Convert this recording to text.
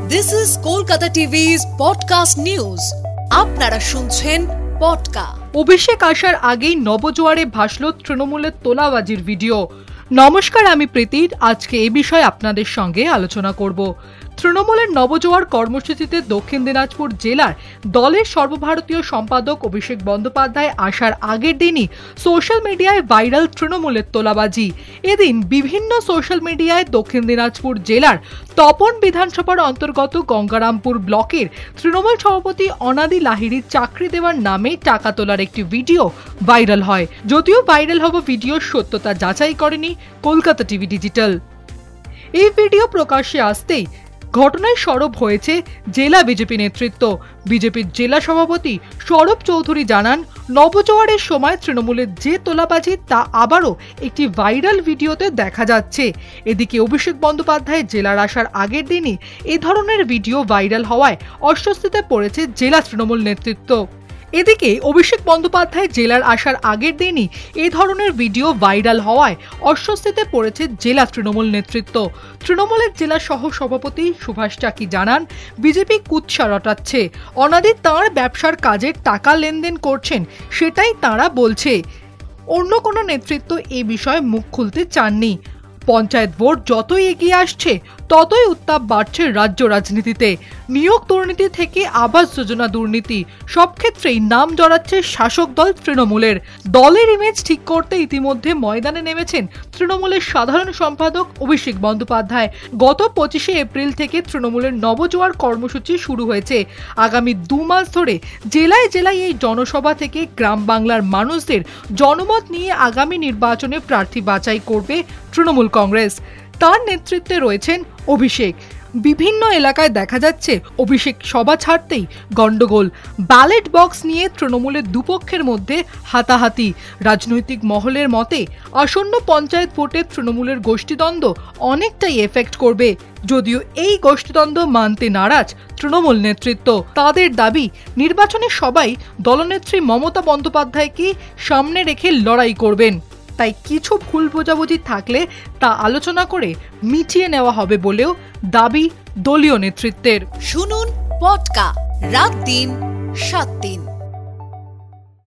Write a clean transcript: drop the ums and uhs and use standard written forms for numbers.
This is Kolkata TV's podcast news. আপনারা শুনছেন পডকা। অভিষেক আসার আগেই নবজোয়ারে ভাসল তৃণমূলের তোলাবাজির ভিডিও। নমস্কার, আমি প্রীতির। আজকে এই বিষয়ে আপনাদের সঙ্গে আলোচনা করব। তৃণমূলের নবজোয়ার কর্মসূচিতে দক্ষিণ দিনাজপুর জেলার দলের সর্বভারতীয় সম্পাদক অভিষেক বন্দ্যোপাধ্যায় আসার আগের দিনই সোশ্যাল মিডিয়ায় ভাইরাল তৃণমূলের তোলাবাজি। এদিন বিভিন্ন সোশ্যাল মিডিয়ায় দক্ষিণ দিনাজপুর জেলার তপন বিধানসভার অন্তর্গত গঙ্গারামপুর ব্লকের তৃণমূল সভাপতি অনাদি লাহিড়ির চাকরি দেওয়ার নামে টাকা তোলার একটি ভিডিও ভাইরাল হয়। যদিও ভাইরাল হওয়া ভিডিওর সত্যতা যাচাই করেনি কলকাতা টিভি ডিজিটাল। এই ভিডিও প্রকাশ্যে আসতেই ঘটনায় সরব হয়েছে জেলা বিজেপি নেতৃত্ব। বিজেপির জেলা সভাপতি সৌরভ চৌধুরী জানান, নবজোয়ারের সময় তৃণমূলের যে তোলাবাজি তা আবারও একটি ভাইরাল ভিডিওতে দেখা যাচ্ছে। এদিকে অভিষেক বন্দ্যোপাধ্যায় জেলার আসার আগের দিনই এ ধরনের ভিডিও ভাইরাল হওয়ায় অস্বস্তিতে পড়েছে জেলা তৃণমূল নেতৃত্ব। এদিকে অভিষেক বন্দ্যোপাধ্যায় জেলার আসার আগের দিনই এ ধরনের ভিডিও ভাইরাল হওয়ায় অস্বস্তিতে পড়েছে জেলা তৃণমূল নেতৃত্ব। তৃণমূলের জেলা সহ সভাপতি সুভাষ চাকি জানান, বিজেপি কুৎসা রটাচ্ছে। অনাদি তাঁর ব্যবসার কাজের টাকা লেনদেন করছেন, সেটাই তাঁরা বলছে। অন্য কোনো নেতৃত্ব এ বিষয়ে মুখ খুলতে চাননি। পঞ্চায়েত ভোট যতই এগিয়ে আসছে ততই উত্তাপ বাড়ছে রাজ্য রাজনীতিতে। নিয়োগ দুর্নীতি থেকে আবাস যোজনা দুর্নীতি, সব ক্ষেত্রেই নাম জড়াচ্ছে শাসক দল তৃণমূলের। দলের ইমেজ ঠিক করতে ইতিমধ্যে ময়দানে নেমেছেন তৃণমূলের সাধারণ সম্পাদক অভিষেক বন্দ্যোপাধ্যায়। গত 25শে এপ্রিল থেকে তৃণমূলের নবজোয়ার কর্মসূচি শুরু হয়েছে। আগামী 2 মাস ধরে জেলায় জেলায় এই জনসভা থেকে গ্রাম বাংলার মানুষদের জনমত নিয়ে আগামী নির্বাচনে প্রার্থী বাছাই করবে তৃণমূল কংগ্রেস। তার নেতৃত্বে রয়েছেন অভিষেক। বিভিন্ন এলাকায় দেখা যাচ্ছে অভিষেক সভা ছাড়তেই গন্ডগোল। ব্যালট বক্স নিয়ে তৃণমূলের দুপক্ষের মধ্যে হাতাহাতি। রাজনৈতিক মহলের মতে আসন্ন পঞ্চায়েত ভোটে তৃণমূলের গোষ্ঠীদ্বন্দ্ব অনেকটাই এফেক্ট করবে। যদিও এই গোষ্ঠীদ্বন্দ্ব মানতে নারাজ তৃণমূল নেতৃত্ব। তাদের দাবি, নির্বাচনে সবাই দলনেত্রী মমতা বন্দ্যোপাধ্যায়কে সামনে রেখে লড়াই করবেন। তাই কিছু ভুল বোঝাবুঝি থাকলে তা আলোচনা করে মিটিয়ে নেওয়া হবে বলেও দাবি দলীয় নেতৃত্বের। শুনুন পডকা রাত দিন 7 দিন।